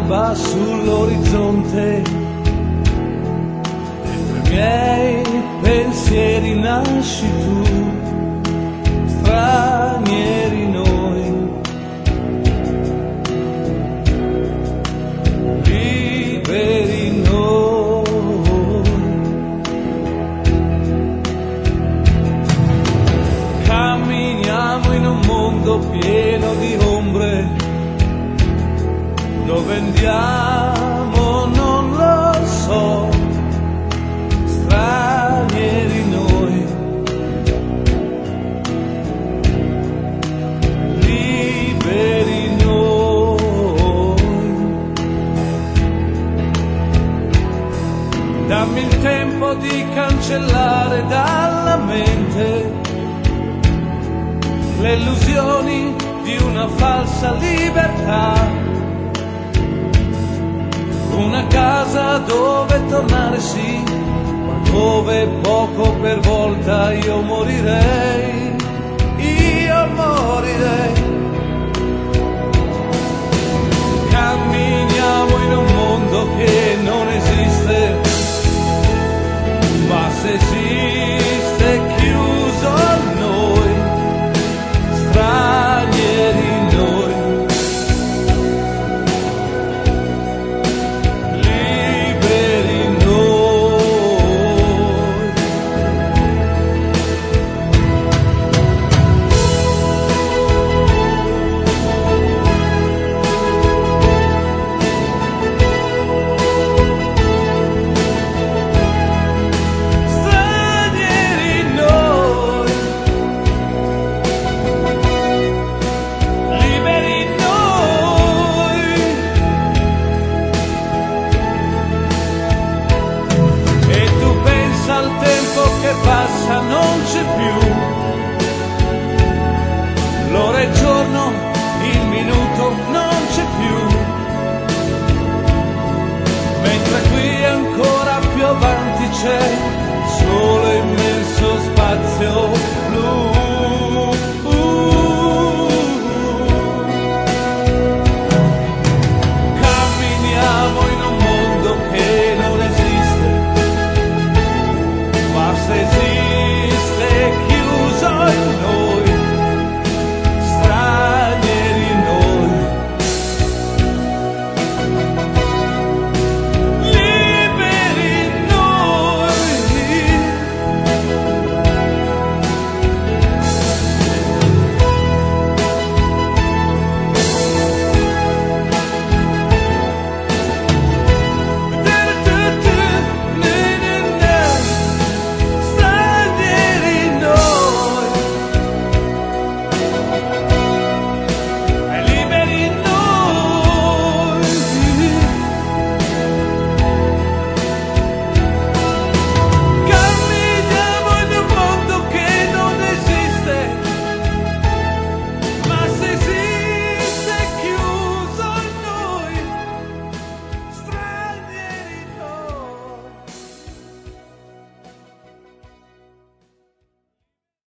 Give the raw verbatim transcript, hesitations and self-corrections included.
un'alba sull'orizzonte, dentro i miei pensieri nasci tu, stranieri noi, liberi noi. Camminiamo in un mondo pieno di ombre, dove andiamo non lo so, stranieri noi, liberi noi. Dammi il tempo di cancellare dalla mente le illusioni di una falsa libertà, una casa dove tornare sì, ma dove poco per volta io morirei, io morirei.